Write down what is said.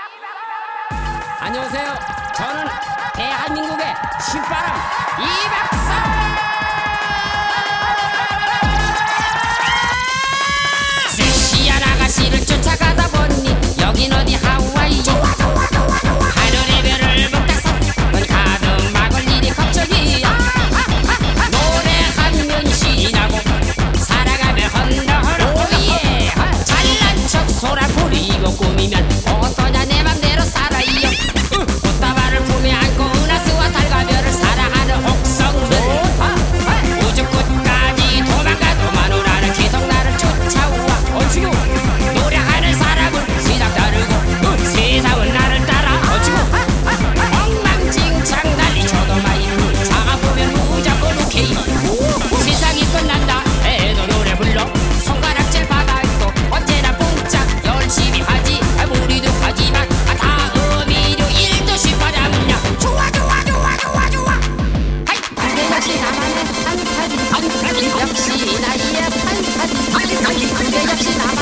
안녕하세요. 저는 대한민국의 신바람 이박사. 섹시한 아가씨를 쫓아가다 보니 여긴 어디 하와이. 하늘의 별을 먹다서 가득 막을 일이 걱정이야. 노래하면 신나고 살아가면 헌너허러 오예. 잘난 척 소라 부리고 꾸미면 어떠냐 내 맘대로 살아요. 꽃다발을 품에 안고 은하수와 달과 별을 사랑하는 혹성들. 우주 끝까지 도망가도 마누라는 계속 나를 쫓아와. 어찌고 노래하는 사람은 세상 다르고 세상은 나를 따라. 어찌고 엉망진창 난리쳐도 마이크 작아보면 무조건 오케이. 세상이 끝난다 해도 노래 불러 손가락질 받아도 언제나 뽕짝 열심히 하지. 무리도 하지만 다음이 일도 싶어라면야 좋아 좋아 좋아 좋아 좋아. 하이 그대 역시 나만의 판타지. 역시 나의 판타지. 그대 역시 나만의